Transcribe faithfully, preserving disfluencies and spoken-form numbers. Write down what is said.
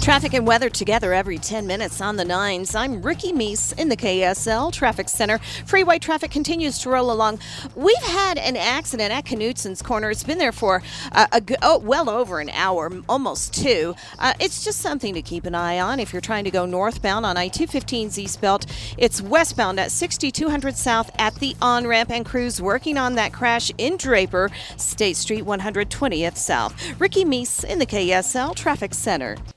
Traffic and weather together every ten minutes on the nines. I'm Ricky Meese in the K S L Traffic Center. Freeway traffic continues to roll along. We've had an accident at Knutson's Corner. It's been there for uh, a, oh, well over an hour, almost two. Uh, it's just something to keep an eye on if you're trying to go northbound on I two fifteen's East Belt. It's westbound at sixty-two hundred South at the on-ramp, and crews working on that crash in Draper, State Street one hundred twentieth South. Ricky Meese in the K S L Traffic Center.